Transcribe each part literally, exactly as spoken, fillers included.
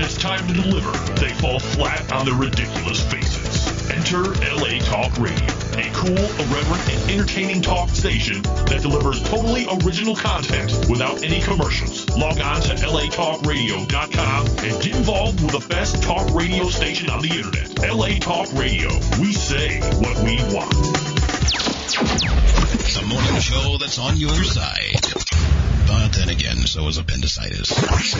it's time to deliver, they fall flat on their ridiculous faces. Enter L A Talk Radio, a cool, irreverent, and entertaining talk station that delivers totally original content without any commercials. Log on to L A talk radio dot com and get involved with the best talk radio station on the internet. L A Talk Radio. We say what we want. The morning show that's on your side. But then again, so is appendicitis.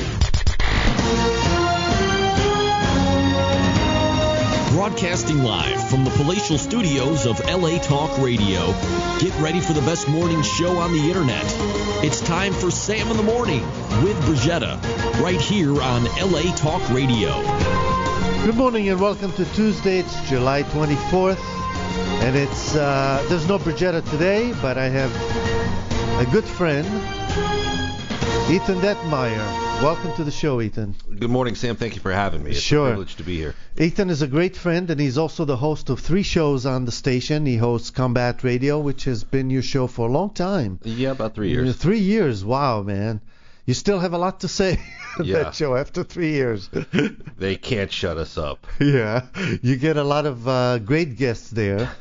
Broadcasting live from the palatial studios of L A Talk Radio. Get ready for the best morning show on the internet. It's time for Sam in the Morning with Brigetta, right here on L A Talk Radio. Good morning and welcome to Tuesday. It's July twenty-fourth, and it's uh, there's no Brigetta today, but I have a good friend, Ethan Detmeyer. Welcome to the show, Ethan. Good morning, Sam. Thank you for having me. It's sure. a privilege to be here. Ethan is a great friend, and he's also the host of three shows on the station. He hosts Combat Radio, which has been your show for a long time. Yeah, about three years. Three years. Wow, man. You still have a lot to say on Yeah. that show after three years. They can't shut us up. Yeah. You get a lot of uh, great guests there.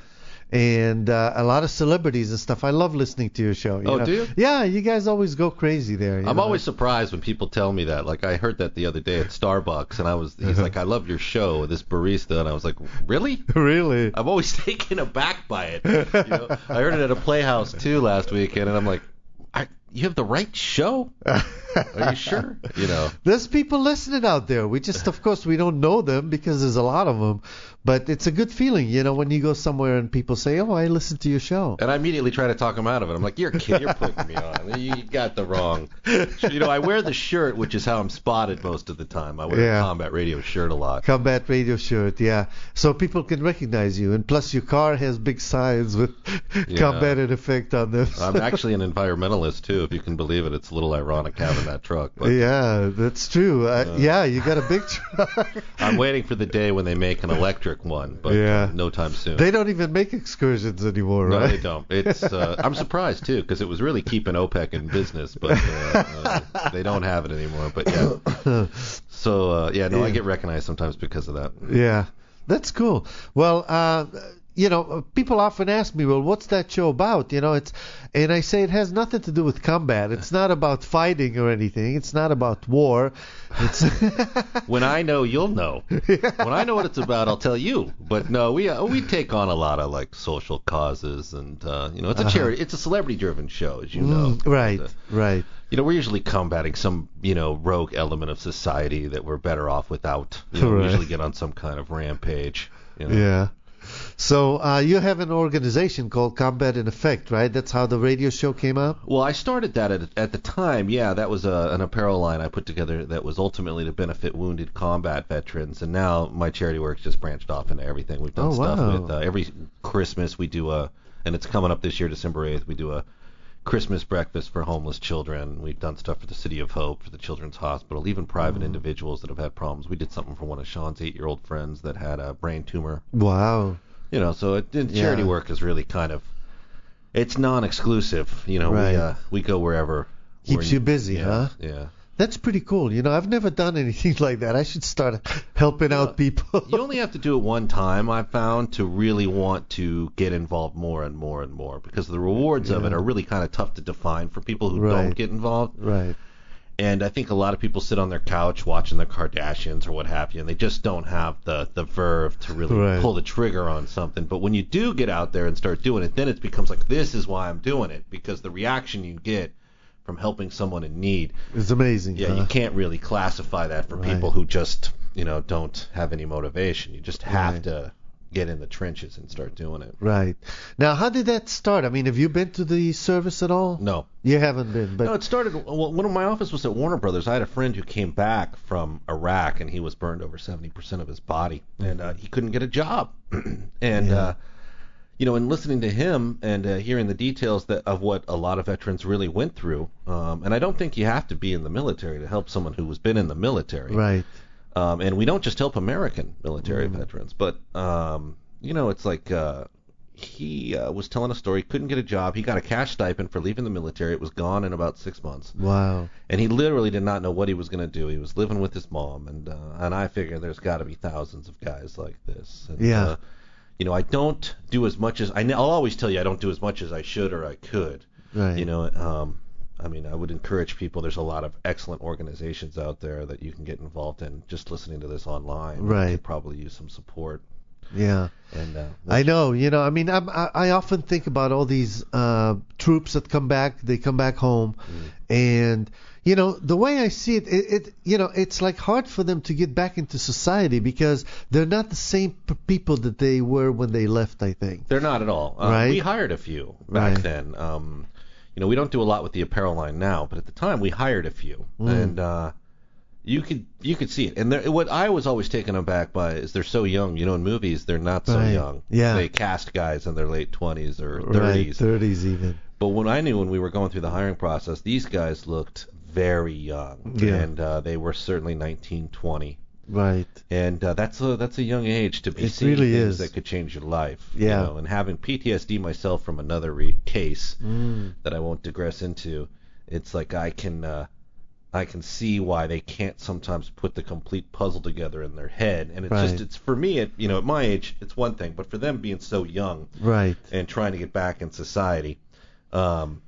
And uh, a lot of celebrities and stuff. I love listening to your show. You Oh, know? do you? Yeah, you guys always go crazy there. You I'm know? always surprised when people tell me that. Like, I heard that the other day at Starbucks, and I was, he's like, I love your show, this barista. And I was like, really? Really? I'm always taken aback by it. You know? I heard it at a Playhouse, too, last weekend, and I'm like, I, you have the right show? Are you sure? You know. There's people listening out there. We just, of course, we don't know them because there's a lot of them. But it's a good feeling, you know, when you go somewhere and people say, oh, I listened to your show. And I immediately try to talk them out of it. I'm like, you're a kid. You're putting me on. You got the wrong. You know, I wear the shirt, which is how I'm spotted most of the time. I wear Yeah. a Combat Radio shirt a lot. Combat Radio shirt, yeah. So people can recognize you. And plus your car has big signs with Yeah. Combat in effect on them. I'm actually an environmentalist, too, if you can believe it. It's a little ironic having that truck. But Yeah, that's true. Uh, Uh, yeah, you got a big truck. I'm waiting for the day when they make an electric one, but Yeah. uh, no time soon. They don't even make excursions anymore, no, right? they don't. It's uh, I'm surprised, too, because it was really keeping OPEC in business, but uh, uh, they don't have it anymore. But, yeah. So, uh, yeah, no, I Yeah. get recognized sometimes because of that. Yeah, that's cool. Well, uh, you know, people often ask me, well, what's that show about? You know, it's, and I say it has nothing to do with combat. It's not about fighting or anything. It's not about war. It's When I know, you'll know. When I know what it's about, I'll tell you. But no, we uh, we take on a lot of like social causes, and uh, you know, it's a Uh-huh. charity. It's a celebrity-driven show, as you know. Mm, right, Uh, right. You know, we're usually combating some, you know, rogue element of society that we're better off without. You know, Right. we usually get on some kind of rampage. You know? Yeah. So uh, you have an organization called Combat in Effect, right? That's how the radio show came up? Well, I started that at, at the time. Yeah, that was a, an apparel line I put together that was ultimately to benefit wounded combat veterans. And now my charity work's just branched off into everything. We've done Oh, stuff wow. with uh, every Christmas we do a, and it's coming up this year, December eighth, we do a Christmas breakfast for homeless children. We've done stuff for the City of Hope, for the Children's Hospital, even private Mm. individuals that have had problems. We did something for one of Sean's eight-year-old friends that had a brain tumor. Wow. You know, so it, it, Yeah. charity work is really kind of, it's non-exclusive. You know, Right. we uh, we go wherever. Keeps we're- you busy, yeah, huh? Yeah. That's pretty cool. You know, I've never done anything like that. I should start helping out people. You only have to do it one time, I've found, to really want to get involved more and more and more, because the rewards of it Yeah. are really kind of tough to define for people who Right. don't get involved. Right. And I think a lot of people sit on their couch watching the Kardashians or what have you, and they just don't have the, the verve to really Right. pull the trigger on something. But when you do get out there and start doing it, then it becomes like, this is why I'm doing it, because the reaction you get from helping someone in need, It's amazing. yeah, huh? you can't really classify that for Right. people who just, you know, don't have any motivation. You just have Right. to get in the trenches and start doing it. Right. Now, how did that start? I mean, have you been to the service at all? No. You haven't been, but No, it started, well, when my office was at Warner Brothers, I had a friend who came back from Iraq, and he was burned over seventy percent of his body, and uh, he couldn't get a job. and, Yeah. uh, you know, and listening to him and uh, hearing the details that of what a lot of veterans really went through, um, and I don't think you have to be in the military to help someone who has been in the military. right. Um, and we don't just help American military Mm. veterans, but, um, you know, it's like uh, he uh, was telling a story. Couldn't get a job. He got a cash stipend for leaving the military. It was gone in about six months. Wow. And he literally did not know what he was going to do. He was living with his mom, and uh, and I figure there's got to be thousands of guys like this. And, Yeah. Uh, you know, I don't do as much as I. I'll always tell you I don't do as much as I should or I could. Right. You know, um, I mean, I would encourage people. There's a lot of excellent organizations out there that you can get involved in. Just listening to this online, Right. you could probably use some support. Yeah. And uh, I know, you know, I mean, I'm, I I often think about all these uh, troops that come back, they come back home, Mm. and, you know, the way I see it, it, it, you know, it's like hard for them to get back into society because they're not the same p- people that they were when they left, I think. They're not at all. Uh, Right. We hired a few back Right. then. Um, you know, we don't do a lot with the apparel line now, but at the time we hired a few, Mm. and uh, you could you could see it. And there, what I was always taken aback by is they're so young. You know, in movies they're not so Right. young. Yeah. They cast guys in their late twenties or Right, thirties. thirties even. But when I knew when we were going through the hiring process, these guys looked very young, Yeah. and uh, they were certainly nineteen, twenty. Right. And uh, that's a that's a young age to be It seeing really things is. that could change your life. Yeah. You know, and having P T S D myself from another re- case Mm. that I won't digress into, it's like I can uh, I can see why they can't sometimes put the complete puzzle together in their head. And it's Right. just it's for me, it, you know, at my age, it's one thing, but for them being so young Right. and trying to get back in society, um,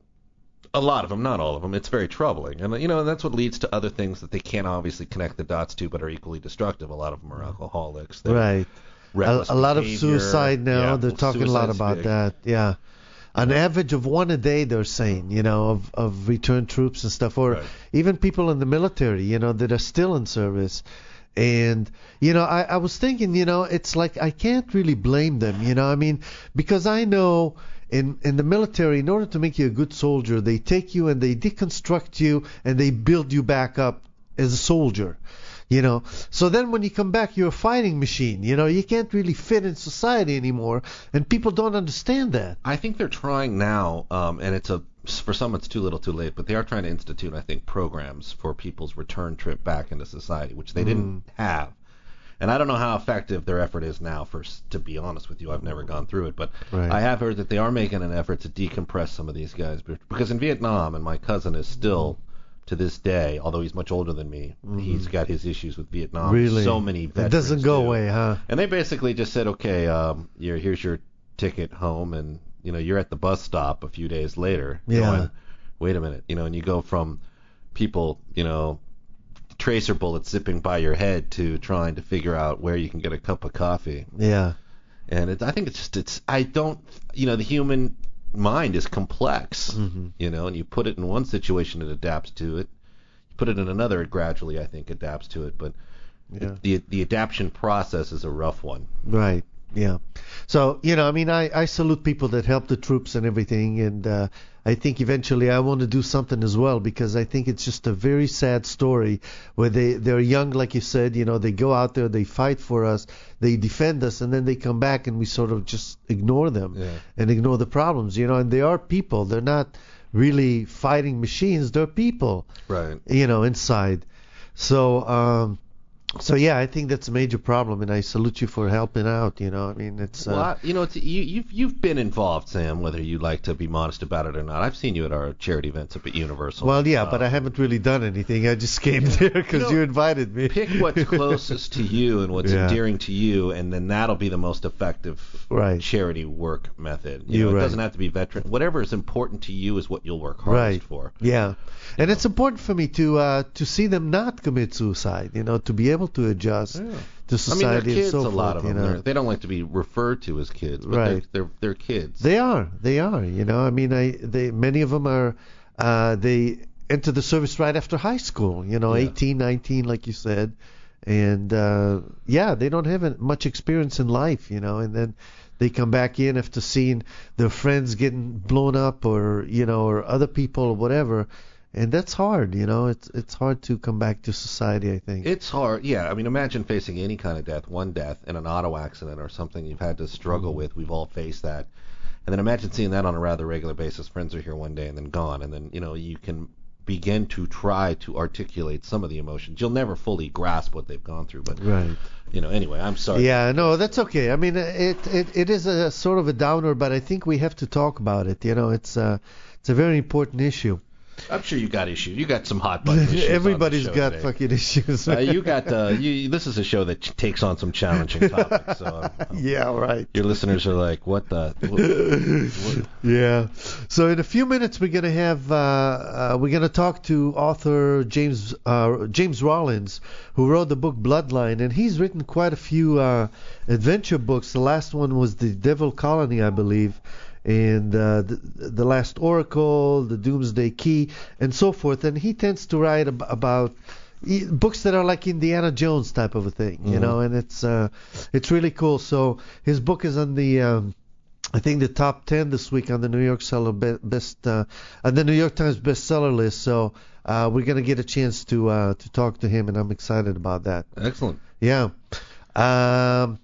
a lot of them, not all of them, it's very troubling. And, you know, that's what leads to other things that they can't obviously connect the dots to but are equally destructive. A lot of them are alcoholics. They're Right. A, reckless a lot of behavior. suicide now. Yeah, They're talking a lot suicide's about big. that. Yeah. An average of one a day, they're saying, you know, of, of returned troops and stuff, or Right. even people in the military, you know, that are still in service. And, you know, I, I was thinking, you know, it's like I can't really blame them, you know, I mean, because I know in, in the military, in order to make you a good soldier, they take you and they deconstruct you and they build you back up as a soldier. You know, so then when you come back, you're a fighting machine. You know, you can't really fit in society anymore, and people don't understand that. I think they're trying now, um, and it's a for some it's too little, too late. But they are trying to institute, I think, programs for people's return trip back into society, which they didn't have. And I don't know how effective their effort is now. For to be honest with you, I've never gone through it, but Right. I have heard that they are making an effort to decompress some of these guys, because in Vietnam, and my cousin is still. To this day, although he's much older than me, he's got his issues with Vietnam. Really? So many veterans It doesn't go do. away, huh? And they basically just said, okay, um, you're, here's your ticket home, and you know you're at the bus stop a few days later. Yeah. Going, wait a minute, you know, and you go from people, you know, tracer bullets zipping by your head to trying to figure out where you can get a cup of coffee. Yeah. And it, I think it's just it's I don't you know the human mind is complex, Mhm. you know, and you put it in one situation, it adapts to it. You put it in another, it gradually, I think, adapts to it. But Yeah. it, the the adaptation process is a rough one. Right. Yeah. So, you know, I mean, I, I salute people that help the troops and everything. And uh, I think eventually I want to do something as well, because I think it's just a very sad story where they, they're young, like you said, you know, they go out there, they fight for us, they defend us, and then they come back and we sort of just ignore them Yeah. and ignore the problems, you know, and they are people. They're not really fighting machines. They're people, Right. you know, inside. So, um, so yeah, I think that's a major problem, and I salute you for helping out. You know, I mean, it's uh, Well, I, you know, it's, you, you've you've been involved, Sam. Whether you like to be modest about it or not, I've seen you at our charity events up at Universal. well, yeah, Uh, but I haven't really done anything. I just came there because You you, know, invited me. pick what's closest to you and what's Yeah. endearing to you, and then that'll be the most effective Right. charity work method. You You're know, it right. doesn't have to be veteran. Whatever is important to you is what you'll work hardest Right. for. Yeah, and it's important for me to uh, to see them not commit suicide. You know, to be able to adjust Yeah. to I mean, society they're kids. and so a lot forth. of You them. know, They're, they don't like to be referred to as kids, but Right. they're, they're they're kids. they are. They are. You know, I mean, I they many of them are. Uh, they enter the service right after high school. You know, Yeah. eighteen, nineteen, like you said, and uh, yeah, they don't have much experience in life. You know, and then they come back in after seeing their friends getting blown up, or you know, or other people or whatever. And that's hard, you know. It's it's hard to come back to society, I think. It's hard, yeah. I mean, imagine facing any kind of death, one death in an auto accident or something you've had to struggle Mm-hmm. with. We've all faced that. And then imagine seeing that on a rather regular basis. Friends are here one day and then gone. And then, you know, you can begin to try to articulate some of the emotions. You'll never fully grasp what they've gone through, but Right. you know. Anyway, I'm sorry. Yeah, no, that's okay. I mean, it, it it is a sort of a downer, but I think we have to talk about it. You know, it's uh, it's a very important issue. I'm sure you got issues. You got some hot button issues. Everybody's on the show got today. fucking issues. Uh, you got. Uh, you, this is a show that ch- takes on some challenging topics. So um, um, Yeah, right. your listeners are like, "What the?" What, what? Yeah. So in a few minutes we're gonna have uh, uh, we're gonna talk to author James uh, James Rollins, who wrote the book Bloodline, and he's written quite a few uh, adventure books. The last one was The Devil Colony, I believe, and uh, the, the Last Oracle, The Doomsday Key, and so forth. And he tends to write ab- about e- books that are like Indiana Jones type of a thing, you Mhm. know, and it's uh, it's really cool. So his book is on the um, I think the top ten this week on the New York seller be- best uh, on the New York Times bestseller list. So uh, we're gonna get a chance to uh, to talk to him, and I'm excited about that. Excellent. Yeah. Um,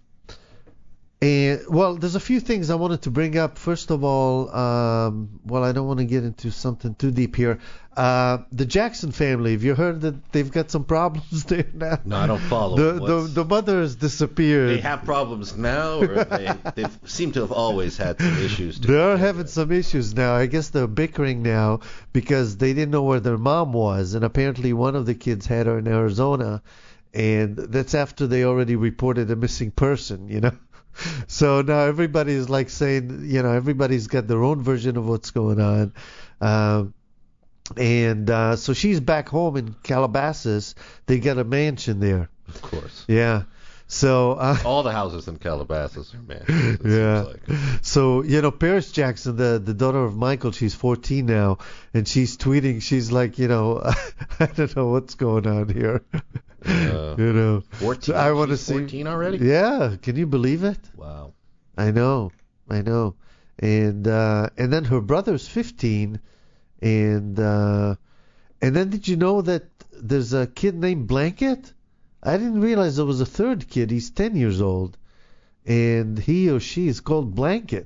and well, there's a few things I wanted to bring up. First of all, um, well, I don't want to get into something too deep here. Uh, the Jackson family. Have you heard that they've got some problems there now? No, I don't follow. The the, What's- the mother has disappeared. They have problems now, or they they seem to have always had some issues. To They're having some issues now. I guess they're bickering now because they didn't know where their mom was, and apparently one of the kids had her in Arizona, and that's after they already reported a missing person, you know. So now everybody's like saying, you know, everybody's got their own version of what's going on. Um, and uh, so she's back home in Calabasas. They got a mansion there. Of course. Yeah. So uh, All the houses in Calabasas are mansions. It yeah. Seems like. So, you know, Paris Jackson, the, the daughter of Michael, she's fourteen now, and she's tweeting, she's like, you know, I don't know what's going on here. Uh, you know. fourteen. So I want to She's see. fourteen already. Yeah, can you believe it? Wow. I know. I know. And uh, and then her brother's fifteen, and uh, and then did you know that there's a kid named Blanket? I didn't realize there was a third kid. He's ten years old, and he or she is called Blanket.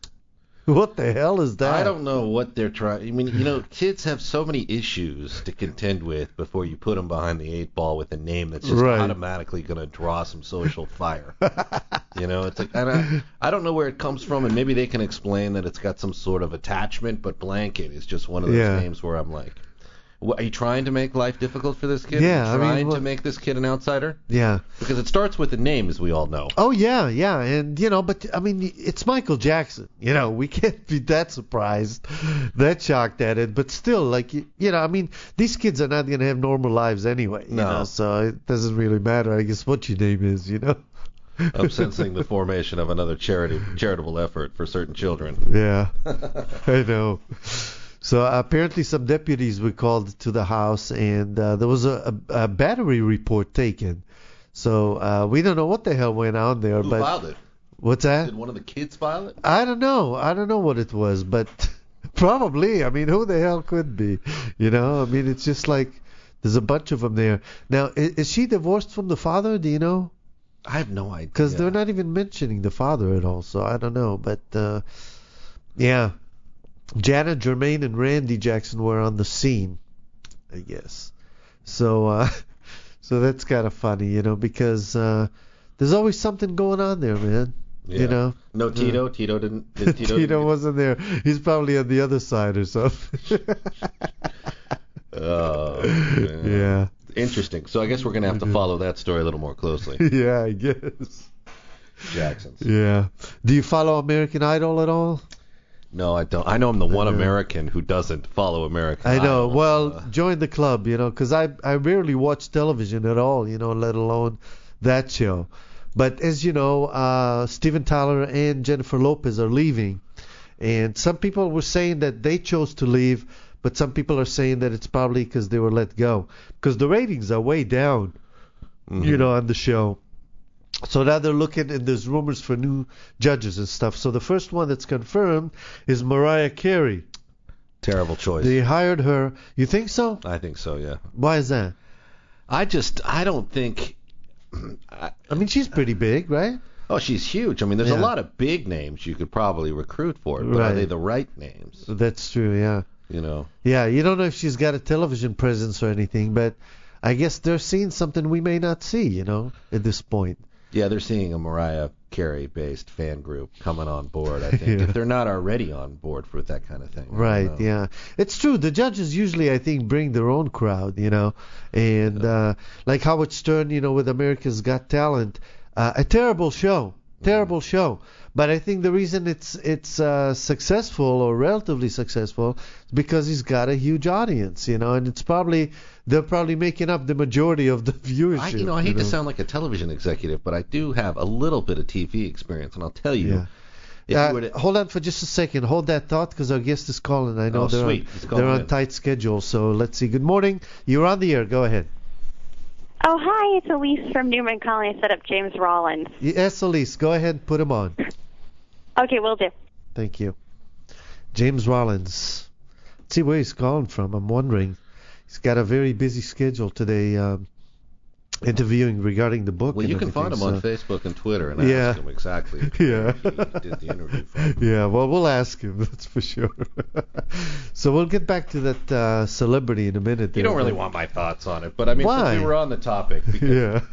What the hell is that? I don't know what they're trying. I mean, you know, kids have so many issues to contend with before you put them behind the eight ball with a name that's just Right. automatically going to draw some social fire. You know, it's like I don't, I don't know where it comes from, and maybe they can explain that it's got some sort of attachment. But Blanket is just one of those Yeah. names where I'm like, what, are you trying to make life difficult for this kid? Yeah, Are I you mean, trying what- to make this kid an outsider? Yeah. Because it starts with a name, as we all know. Oh yeah, yeah, and you know, but I mean, it's Michael Jackson. You know, we can't be that surprised, that shocked at it. But still, like you, you know, I mean, these kids are not gonna have normal lives anyway. You No. know, so it doesn't really matter. I guess what your name is, you know. I'm sensing the formation of another charity charitable effort for certain children. Yeah, I know. So apparently some deputies were called to the house, and uh, there was a, a, a battery report taken. So uh, we don't know what the hell went on there. Who but filed it? what's that? Did one of the kids file it? I don't know. I don't know what it was, but probably. I mean, who the hell could be? You know, I mean, it's just like there's a bunch of them there. Now, is, is she divorced from the father? Do you know? I have no idea. Because they're not even mentioning the father at all, so I don't know. But uh, yeah, Janet, Jermaine, and Randy Jackson were on the scene, I guess. So, uh, so that's kind of funny, you know, because uh, there's always something going on there, man. Yeah. You know. No Tito. Tito didn't. Did Tito, Tito didn't wasn't there. He's probably on the other side or something. Oh, man. Yeah. Interesting. So I guess we're gonna have to follow that story a little more closely. Yeah, I guess. Jackson's. Yeah. Do you follow American Idol at all? No, I don't. I know I'm the one Uh, American who doesn't follow American I know. Idol. Well, Uh, join the club, you know, because I I rarely watch television at all, you know, let alone that show. But as you know, uh, Steven Tyler and Jennifer Lopez are leaving, and some people were saying that they chose to leave, but some people are saying that it's probably because they were let go, because the ratings are way down, mhm. you know, on the show. So now they're looking, and there's rumors for new judges and stuff. So the first one that's confirmed is Mariah Carey. Terrible choice. They hired her. You think so? I think so. Yeah. Why is that? I just. I don't think. I, I mean, she's pretty big, right? oh, she's huge. I mean, there's Yeah. a lot of big names you could probably recruit for it, but are Right. they the right names? That's true, yeah. you know. Yeah, you don't know if she's got a television presence or anything, but I guess they're seeing something we may not see, you know, at this point. Yeah, they're seeing a Mariah Carey-based fan group coming on board, I think, Yeah. if they're not already on board with that kind of thing. I don't Right, know. yeah. It's true. The judges usually, I think, bring their own crowd, you know. And uh, like Howard Stern, you know, with America's Got Talent, uh, a terrible show. Terrible show. But I think the reason it's it's uh, successful or relatively successful is because he's got a huge audience, you know, and it's probably they're probably making up the majority of the viewership. I, you know, I hate to sound like a television executive, but I do have a little bit of T V experience, and I'll tell you. Yeah. If Uh, you were to, hold on for just a second. Hold that thought because our guest is calling. I know Oh, they're, sweet. on, He's calling they're on in. tight schedule. So let's see. Good morning. You're on the air. Go ahead. Oh, hi, it's Elise from Newman calling. I set up James Rollins. Yes, Elise. Go ahead and put him on. Okay, will do. Thank you. James Rollins. Let's see where he's calling from. I'm wondering. He's got a very busy schedule today, um, interviewing regarding the book. well, and you can find him everything, on so- Facebook and Twitter and Yeah. ask him exactly Yeah. where he did the interview from. Yeah, well, we'll ask him, that's for sure. So we'll get back to that uh, celebrity in a minute. You there, don't really but- want my thoughts on it, but I mean, Why? since we were on the topic. Because,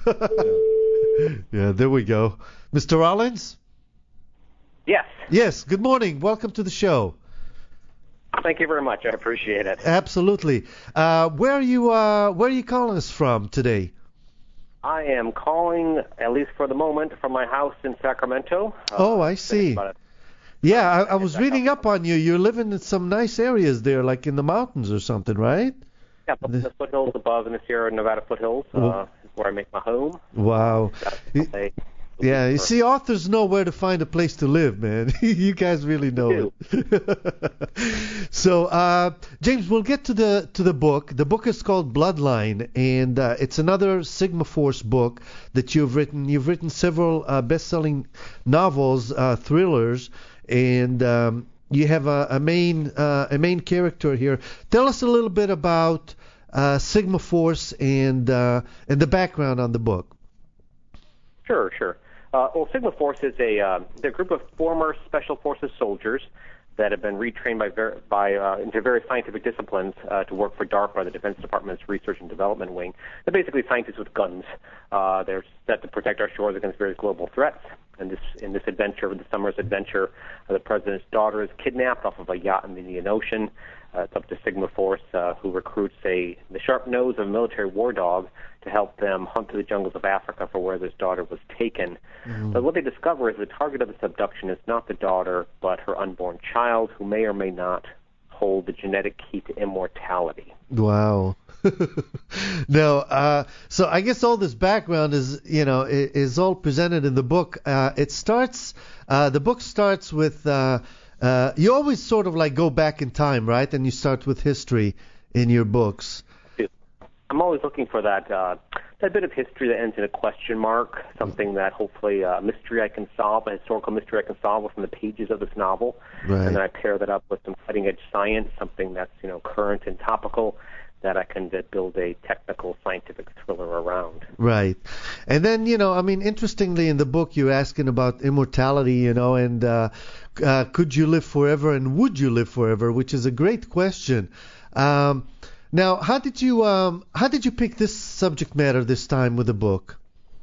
Yeah. Yeah, there we go. Mister Rollins? Yes. Yes, good morning. Welcome to the show. Thank you very much. I appreciate it. Absolutely. Uh, where are you uh, where are you calling us from today? I am calling, at least for the moment, from my house in Sacramento. Uh, Oh, I see. about a- Yeah, I, I was reading up on you. You're living in some nice areas there, like in the mountains or something, right? Yeah, up in the foothills above in the Sierra Nevada foothills Oh. uh, is where I make my home. Wow. Got a- Yeah, you see, authors know where to find a place to live, man. You guys really know it. So, uh, James, we'll get to the to the book. The book is called Bloodline, and uh, it's another Sigma Force book that you've written. You've written several uh, best-selling novels, uh, thrillers, and um, you have a, a main uh, a main character here. Tell us a little bit about uh, Sigma Force and uh, and the background on the book. Sure, sure. Uh, well, Sigma Force is a, uh, a group of former Special Forces soldiers that have been retrained by, ver- by uh, into various scientific disciplines uh, to work for DARPA, the Defense Department's Research and Development Wing. They're basically scientists with guns. Uh, they're set to protect our shores against various global threats. And this, in this adventure, this summer's adventure, uh, the president's daughter is kidnapped off of a yacht in the Indian Ocean. Uh, it's up to Sigma Force, uh, who recruits a the sharp nose of a military war dog to help them hunt through the jungles of Africa for where this daughter was taken. Mm-hmm. But what they discover is the target of this abduction is not the daughter, but her unborn child, who may or may not hold the genetic key to immortality. Wow. No, uh, so I guess all this background is, you know, is, is all presented in the book. Uh, it starts, uh, the book starts with, uh, uh, you always sort of like go back in time, right? And you start with history in your books. I'm always looking for that uh, that bit of history that ends in a question mark, something that hopefully a mystery I can solve, a historical mystery I can solve within the pages of this novel. Right. And then I pair that up with some cutting-edge science, something that's, you know, current and topical, that I can uh, build a technical scientific thriller around. Right. And then, you know, I mean, interestingly in the book you're asking about immortality, you know, and uh, uh, could you live forever and would you live forever, which is a great question. Um, now, how did you um, how did you pick this subject matter this time with the book?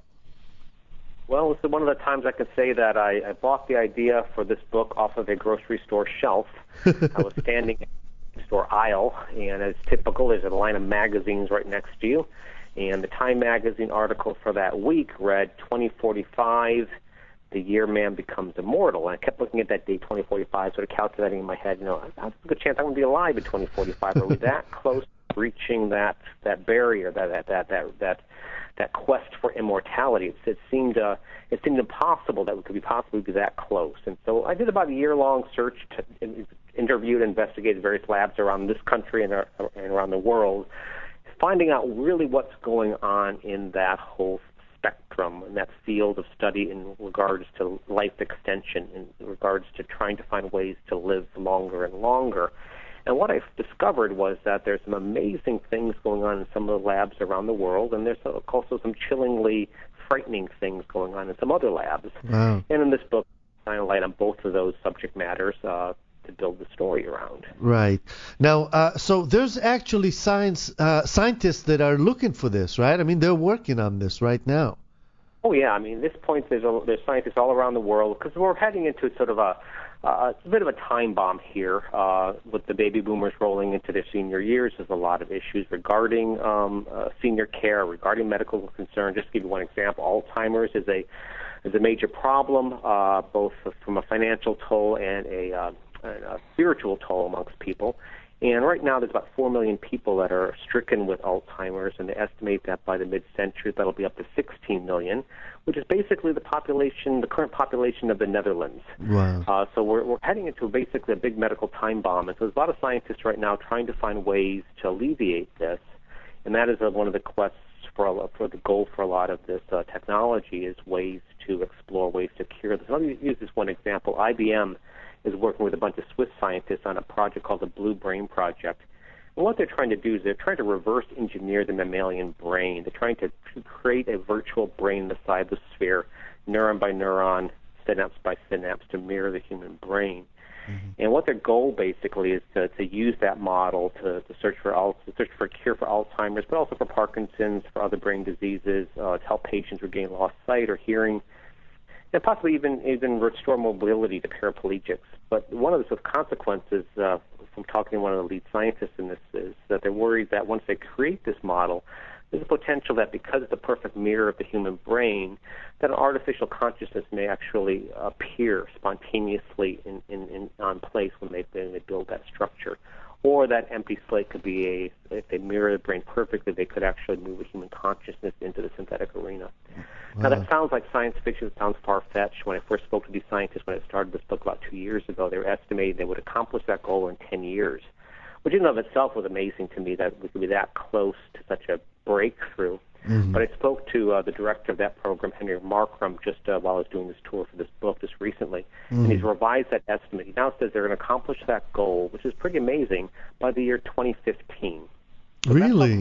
Well, it's one of the times I can say that I, I bought the idea for this book off of a grocery store shelf. I was standing in the store aisle, and as typical, there's a line of magazines right next to you. And the Time magazine article for that week read twenty forty-five, the year man becomes immortal. And I kept looking at that date, twenty forty-five, sort of calculating in my head, you know, that's a good chance I'm going to be alive in twenty forty-five. Are we that close to reaching that that barrier, that that that that that, that quest for immortality? It, it seemed uh, it seemed impossible that we could be possibly be that close. And so I did about a year-long search, to, in, interviewed, investigated various labs around this country and, uh, and around the world, finding out really what's going on in that whole spectrum, in that field of study in regards to life extension, in regards to trying to find ways to live longer and longer. And what I discovered was that there's some amazing things going on in some of the labs around the world, and there's also some chillingly frightening things going on in some other labs. Wow. And in this book, I shine a light on both of those subject matters uh, to build the story around. Right. Now, uh, so there's actually science uh, scientists that are looking for this, right? I mean, they're working on this right now. Oh, yeah. I mean, at this point, there's, a, there's scientists all around the world because we're heading into sort of a, uh, a bit of a time bomb here uh, with the baby boomers rolling into their senior years. There's a lot of issues regarding um, uh, senior care, regarding medical concern. Just to give you one example, Alzheimer's is a is a major problem, uh, both from a financial toll and a, uh, and a spiritual toll amongst people. And right now, there's about four million people that are stricken with Alzheimer's, and they estimate that by the mid-century, that'll be up to sixteen million, which is basically the population, the current population of the Netherlands. Wow. Uh, so we're, we're heading into basically a big medical time bomb. And so there's a lot of scientists right now trying to find ways to alleviate this, and that is uh, one of the quests for a, for the goal for a lot of this uh, technology is ways to explore ways to cure this. Let me use this one example. I B M is working with a bunch of Swiss scientists on a project called the Blue Brain Project. And what they're trying to do is they're trying to reverse engineer the mammalian brain. They're trying to create a virtual brain in the cybersphere, neuron by neuron, synapse by synapse, to mirror the human brain. Mm-hmm. And what their goal basically is to, to use that model to, to search for al- to search for a cure for Alzheimer's, but also for Parkinson's, for other brain diseases, uh, to help patients regain lost sight or hearing, and possibly even even restore mobility to paraplegics. But one of the sort of consequences uh, from talking to one of the lead scientists in this is that they're worried that once they create this model, there's a potential that because it's a perfect mirror of the human brain, that an artificial consciousness may actually appear spontaneously in, in, in on place when they, when they build that structure. Or that empty slate could be a, if they mirror the brain perfectly, they could actually move a human consciousness into the synthetic arena. Wow. Now, that sounds like science fiction. It sounds far-fetched. When I first spoke to these scientists, when I started this book about two years ago, they were estimating they would accomplish that goal in ten years, which in and of itself was amazing to me that we could be that close to such a breakthrough. Mm-hmm. But I spoke to uh, the director of that program, Henry Markram, just uh, while I was doing this tour for this book just recently, mm-hmm. and he's revised that estimate. He now says they're going to accomplish that goal, which is pretty amazing, by the year twenty fifteen. So really?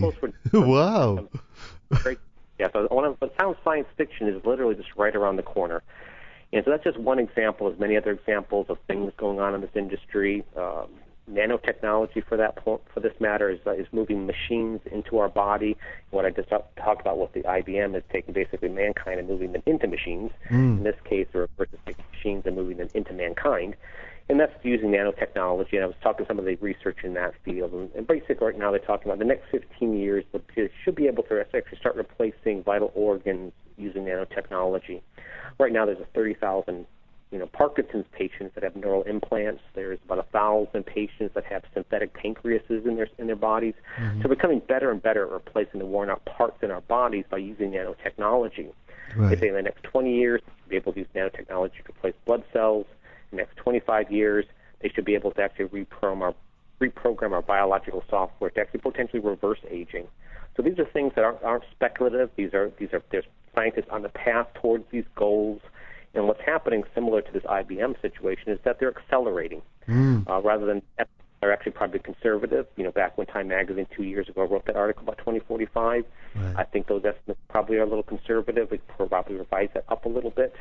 Wow. Great. Yeah, so what sounds science fiction is literally just right around the corner. And so that's just one example. There's many other examples of things going on in this industry. Um, nanotechnology, for that point, for this matter, is, uh, is moving machines into our body. What I just talked about with the I B M is taking basically mankind and moving them into machines. Mm. In this case, the reverse is taking machines and moving them into mankind. And that's using nanotechnology. And I was talking to some of the research in that field. And, and basically right now they're talking about the next fifteen years, they should be able to actually start replacing vital organs using nanotechnology. Right now there's a thirty thousand you know, Parkinson's patients that have neural implants. There's about a thousand patients that have synthetic pancreases in their in their bodies. Mm-hmm. So we're becoming better and better at replacing the worn-out parts in our bodies by using nanotechnology. Right. They say in the next twenty years, we'll be able to use nanotechnology to replace blood cells. In the next twenty-five years, they should be able to actually reprogram our, reprogram our biological software to actually potentially reverse aging. So these are things that aren't, aren't speculative. These are these are there's scientists on the path towards these goals. And what's happening, similar to this I B M situation, is that they're accelerating mm. uh, rather than they're actually probably conservative. You know, back when Time Magazine two years ago wrote that article about twenty forty-five, right. I think those estimates probably are a little conservative. We could probably revise that up a little bit.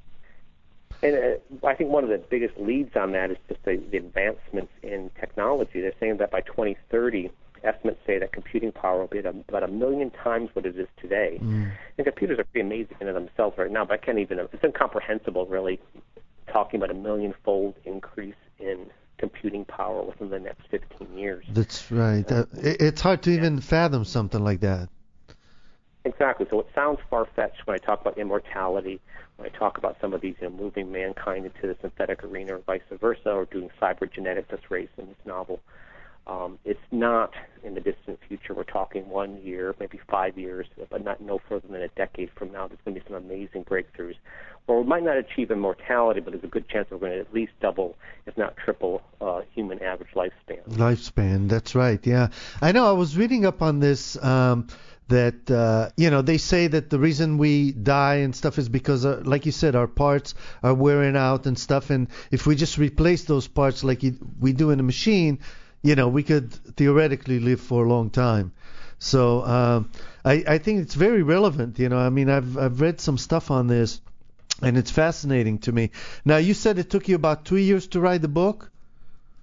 And uh, I think one of the biggest leads on that is just the, the advancements in technology. They're saying that by twenty thirty, estimates say that computing power will be at a, about a million times what it is today. Mm. And computers are pretty amazing in themselves right now, but I can't even, it's incomprehensible really talking about a million-fold increase in computing power within the next fifteen years. That's right. Uh, it's hard to yeah. even fathom something like that. Exactly. So it sounds far-fetched when I talk about immortality, when I talk about some of these, you know, moving mankind into the synthetic arena or vice versa, or doing cybergenetics that's raised in this novel. Um, it's not in the distant future. We're talking one year, maybe five years, but not no further than a decade from now. There's going to be some amazing breakthroughs. Or we might not achieve immortality, but there's a good chance we're going to at least double, if not triple, uh, human average lifespan. Lifespan, that's right, yeah. I know, I was reading up on this, um, that, uh, you know, they say that the reason we die and stuff is because, uh, like you said, our parts are wearing out and stuff, and if we just replace those parts like we do in a machine, you know, we could theoretically live for a long time. So um, I, I think it's very relevant. You know, I mean, I've I've read some stuff on this, and it's fascinating to me. Now, you said it took you about two years to write the book?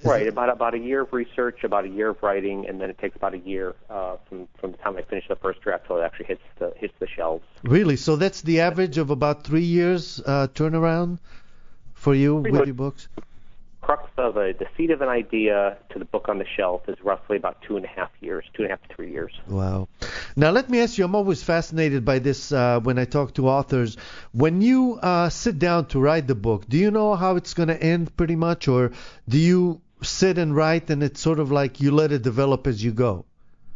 Right, about about a year of research, about a year of writing, and then it takes about a year uh, from from the time I finish the first draft till it actually hits the hits the shelves. Really? So that's the average of about three years uh, turnaround for you Pretty with much. your books? Crux of a, the seed of an idea to the book on the shelf is roughly about two and a half years, two and a half to three years. Wow. Now let me ask you, I'm always fascinated by this uh, when I talk to authors. When you uh, sit down to write the book, do you know how it's going to end pretty much, or do you sit and write and it's sort of like you let it develop as you go?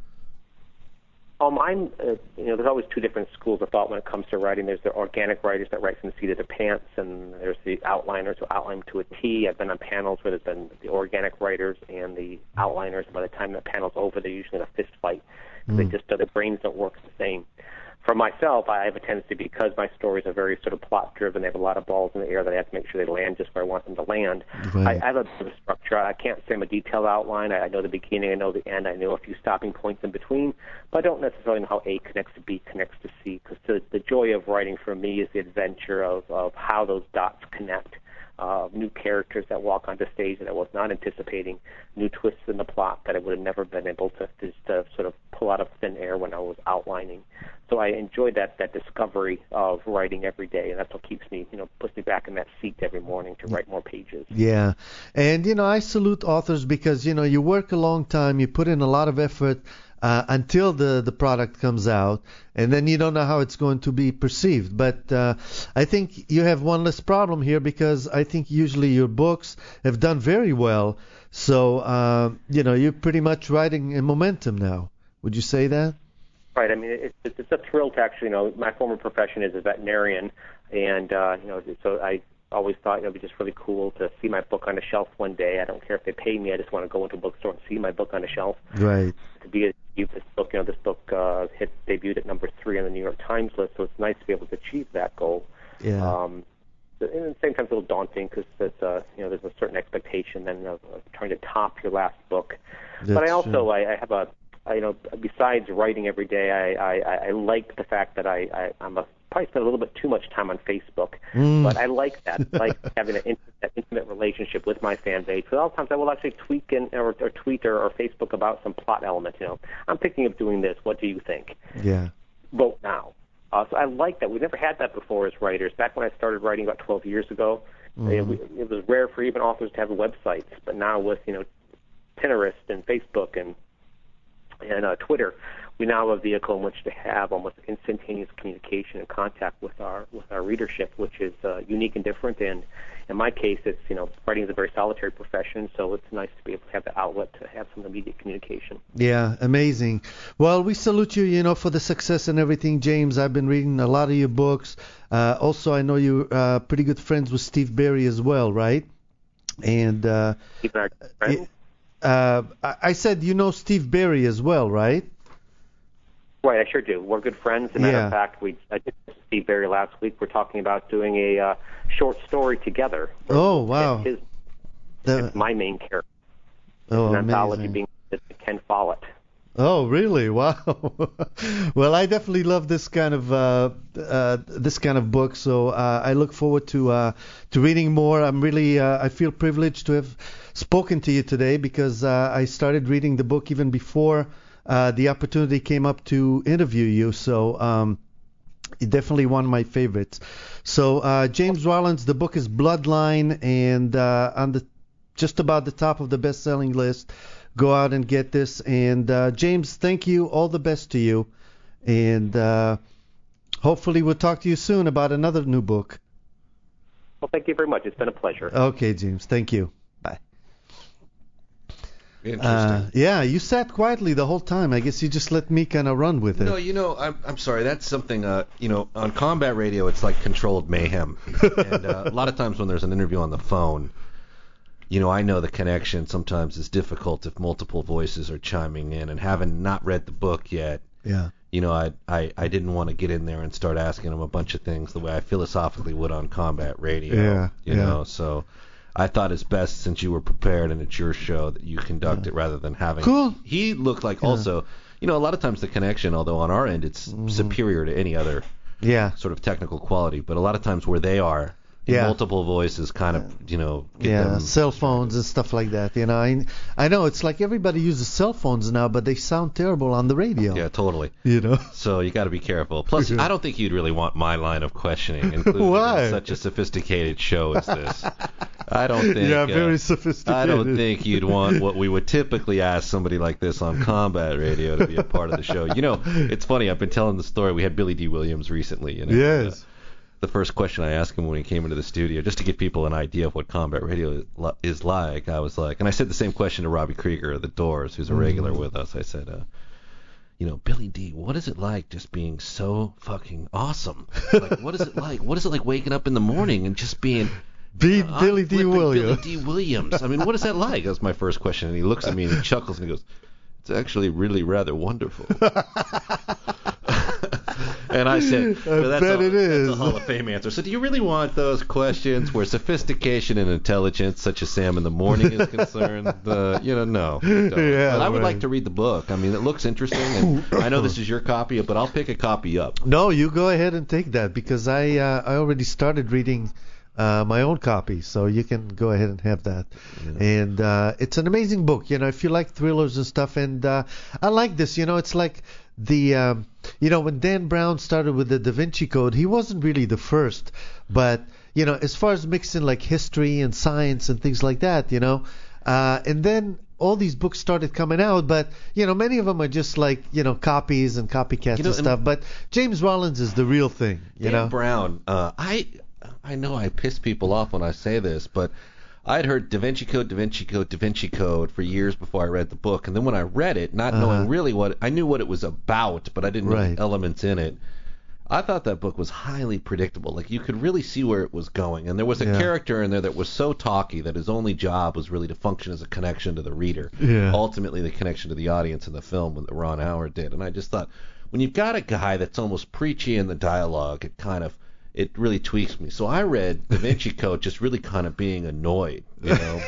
Um, I'm, uh, you know, there's always two different schools of thought when it comes to writing. There's the organic writers that write from the seat of their pants, and there's the outliners who outline to a T. I've been on panels where there's been the organic writers and the outliners. By the time the panel's over, they're usually in a fist fight because Mm. they just, their brains don't work the same. For myself, I have a tendency, because my stories are very sort of plot-driven, they have a lot of balls in the air that I have to make sure they land just where I want them to land. Right. I, I have a bit of a structure. I can't say I'm a detailed outline. I, I know the beginning, I know the end, I know a few stopping points in between, but I don't necessarily know how A connects to B connects to C, because the, the joy of writing for me is the adventure of, of how those dots connect. Uh, new characters that walk onto stage that I was not anticipating, new twists in the plot that I would have never been able to just uh, sort of pull out of thin air when I was outlining. So I enjoy that that discovery of writing every day, and that's what keeps me, you know, puts me back in that seat every morning to write more pages. Yeah. And, you know, I salute authors because, you know, you work a long time, you put in a lot of effort uh, until the, the product comes out, and then you don't know how it's going to be perceived. But uh, I think you have one less problem here because I think usually your books have done very well. So, uh, you know, you're pretty much riding in momentum now. Would you say that? Right. I mean, it, it, it's a thrill to actually, you know, my former profession is a veterinarian, and, uh, you know, so I always thought, you know, it'd be just really cool to see my book on a shelf one day. I don't care if they pay me. I just want to go into a bookstore and see my book on a shelf. Right. To be a, this book, you know, this book uh, hit debuted at number three on the New York Times list, so it's nice to be able to achieve that goal. Yeah. Um, and at the same time, it's a little daunting because there's, uh, you know, there's a certain expectation then of, of trying to top your last book. That's but I also, true. I, I have a, I, you know, besides writing every day, I, I, I like the fact that I, I I'm a probably spend a little bit too much time on Facebook, Mm. but I like that. I like having an intimate, that intimate relationship with my fan base. So a lot of times I will actually tweak in, or, or tweet or, or Facebook about some plot element. You know, I'm thinking of doing this. What do you think? Yeah. Vote now. Uh, so I like that. We never had that before as writers. Back when I started writing about twelve years ago, Mm-hmm. you know, we, it was rare for even authors to have websites. But now with, you know, Pinterest and Facebook and and uh, Twitter, we now have a vehicle in which to have almost instantaneous communication and contact with our with our readership, which is uh, unique and different. And in my case, it's, you know, writing is a very solitary profession, so it's nice to be able to have the outlet to have some immediate communication. Yeah, amazing. Well, we salute you, you know, for the success and everything, James. I've been reading a lot of your books. Uh, also, I know you're uh, pretty good friends with Steve Berry as well, right? And uh, Even our friends. uh, I I said you know Steve Berry as well, right? Right, I sure do. We're good friends. As a matter Yeah. of fact, we I did Steve Berry last week. We're talking about doing a uh, short story together. Oh, wow. His, The- his, my main character. oh, An anthology amazing. being Ken Follett. Oh, really? Wow. Well, I definitely love this kind of uh, uh, this kind of book. So uh, I look forward to uh, to reading more. I'm really uh, I feel privileged to have spoken to you today because uh, I started reading the book even before uh, the opportunity came up to interview you. So um, definitely one of my favorites. So uh, James Rollins, the book is Bloodline, and uh, on the just about the top of the best-selling list. Go out and get this. And uh, James, thank you. All the best to you. And uh, hopefully we'll talk to you soon about another new book. Well, thank you very much. It's been a pleasure. Okay, James. Thank you. Bye. Interesting. Uh, yeah, you sat quietly the whole time. I guess you just let me kind of run with it. No, you know, I'm I'm sorry. That's something. Uh, you know, on combat radio, it's like controlled mayhem. And uh, a lot of times when there's an interview on the phone, you know, I know the connection sometimes is difficult if multiple voices are chiming in, and having not read the book yet, Yeah. you know, I I, I didn't want to get in there and start asking them a bunch of things the way I philosophically would on combat radio. Yeah, You yeah. know, so I thought it's best, since you were prepared and it's your show, that you conduct it rather than having. Cool. He looked like also, you know, a lot of times the connection, although on our end it's Mm-hmm. superior to any other Yeah. sort of technical quality, but a lot of times where they are, in Yeah. multiple voices, kind of, you know, get Yeah, them. cell phones and stuff like that. You know, I, I know it's like everybody uses cell phones now, but they sound terrible on the radio. Yeah, totally. You know. So you got to be careful. Plus, I don't think you'd really want my line of questioning included Why? in such a sophisticated show as this. I don't think. Yeah, uh, very sophisticated. I don't think you'd want what we would typically ask somebody like this on combat radio to be a part of the show. You know, it's funny. I've been telling the story. We had Billy D. Williams recently. You know, Yes. uh, the first question I asked him when he came into the studio, just to give people an idea of what combat radio is like, I was like, and I said the same question to Robbie Krieger of the Doors, who's a regular with us. I said, uh, you know, Billy D, what is it like just being so fucking awesome? Like, what is it like? What is it like waking up in the morning and just being Beat uh, Billy D. flipping Williams. Billy D. Williams. I mean, what is that like? That's my first question. And he looks at me and he chuckles and he goes, it's actually really rather wonderful. And I said, I well, that's, bet a, it is. that's a Hall of Fame answer. So do you really want those questions where sophistication and intelligence, such as Sam in the Morning, is concerned? Uh, you know, no. you don't. Yeah, but I would right. like to read the book. I mean, it looks interesting, and I know this is your copy, but I'll pick a copy up. No, you go ahead and take that because I uh, I already started reading uh, my own copy, so you can go ahead and have that. Yeah. And uh, it's an amazing book, you know, if you like thrillers and stuff. And uh, I like this, you know, it's like the, um, you know, when Dan Brown started with the Da Vinci Code, he wasn't really the first, but, you know, as far as mixing like history and science and things like that, you know, uh, and then all these books started coming out, but, you know, many of them are just like, you know, copies and copycats You know, and stuff. and- But James Rollins is the real thing, you Dan know. Brown, uh, I I know I piss people off when I say this, but I'd heard Da Vinci Code, Da Vinci Code, Da Vinci Code for years before I read the book, and then when I read it, not Uh-huh. knowing really what I knew what it was about, but I didn't know Right. the elements in it. I thought that book was highly predictable. Like you could really see where it was going, and there was a Yeah. character in there that was so talky that his only job was really to function as a connection to the reader. Yeah. Ultimately, the connection to the audience in the film that Ron Howard did, and I just thought when you've got a guy that's almost preachy in the dialogue, it kind of it really tweaks me. So I read Da Vinci Code just really kind of being annoyed, you know.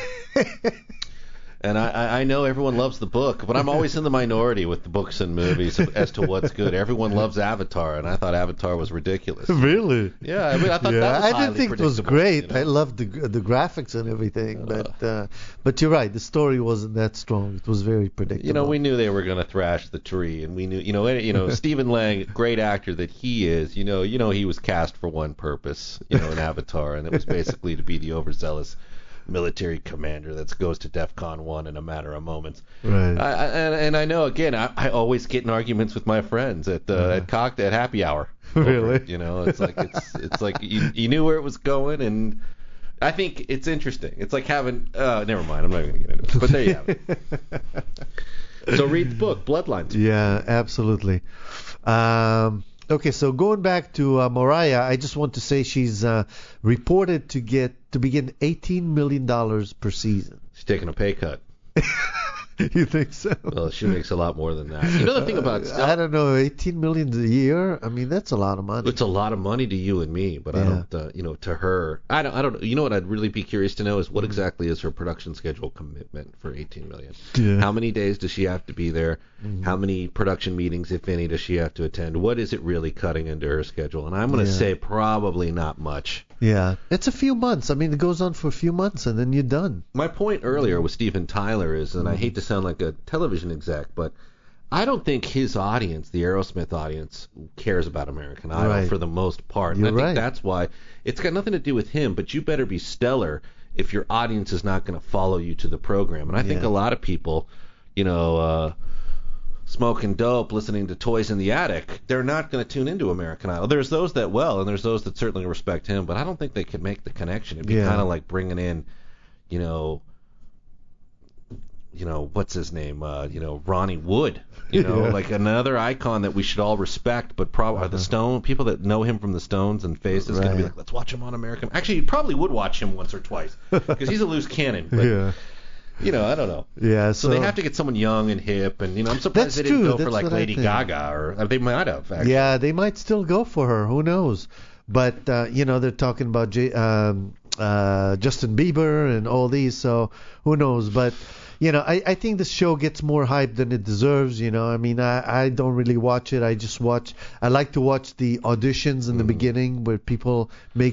And I, I- I know everyone loves the book, but I'm always in the minority with the books and movies as to what's good. Everyone loves Avatar, and I thought Avatar was ridiculous. Really? Yeah, I mean, I thought Yeah, that was I didn't highly think it was predictable, great. you know? I loved the the graphics and everything, but uh, but you're right. The story wasn't that strong. It was very predictable. You know, we knew they were going to thrash the tree, and we knew, you know, any- you know, Stephen Lang, great actor that he is, you know, you know, he was cast for one purpose, you know, in Avatar, and it was basically to be the overzealous military commander that goes to DEFCON one in a matter of moments. Right. I, I, and, and I know, again, I, I always get in arguments with my friends at uh, at cocktail at happy hour. over Really? it, you know, it's like it's it's like you, you knew where it was going, and I think it's interesting. It's like having. Uh, never mind. I'm not going to get into it. But there you have it. So read the book, Bloodlines. Yeah, absolutely. Um, okay, so going back to uh, Mariah, I just want to say she's uh, reported to get to begin eighteen million dollars per season. She's taking a pay cut. You think so? Well, she makes a lot more than that. You know the thing about Uh, I don't know, eighteen million a year. I mean, that's a lot of money. it's a lot of money to you and me, but I Yeah. don't, uh, you know, to her, I don't, I don't. You know what I'd really be curious to know is what exactly is her production schedule commitment for eighteen million. Yeah. How many days does she have to be there? How many production meetings, if any, does she have to attend? What is it really cutting into her schedule? And I'm going to Yeah. say probably not much. Yeah, it's a few months. I mean, it goes on for a few months and then you're done. My point earlier with Steven Tyler is, and I hate to sound like a television exec, but I don't think his audience, the Aerosmith audience, cares about American Idol Right. for the most part. You're and I think right. that's why it's got nothing to do with him, but you better be stellar if your audience is not going to follow you to the program. And I think Yeah. a lot of people, you know, uh, smoking dope, listening to Toys in the Attic, they're not going to tune into American Idol. There's those that will, and there's those that certainly respect him, but I don't think they can make the connection. It'd be Yeah. kind of like bringing in, you know, you know, what's his name? Uh, you know, Ronnie Wood. You know, Yeah. like another icon that we should all respect, but probably the Stone people that know him from the Stones and Faces going to be Right. like, let's watch him on American. Actually, you probably would watch him once or twice because he's a loose cannon. But, Yeah. you know, I don't know. Yeah, So, so, they have to get someone young and hip, and you know, I'm surprised That's they didn't true. go for That's like what I Lady think. Gaga, or uh, they might have. Actually. Yeah, they might still go for her. Who knows? But uh, you know, they're talking about J- um, uh, Justin Bieber and all these, so who knows? But you know, I, I think the show gets more hype than it deserves. You know, I mean, I, I don't really watch it. I just watch. I like to watch the auditions in the beginning where people make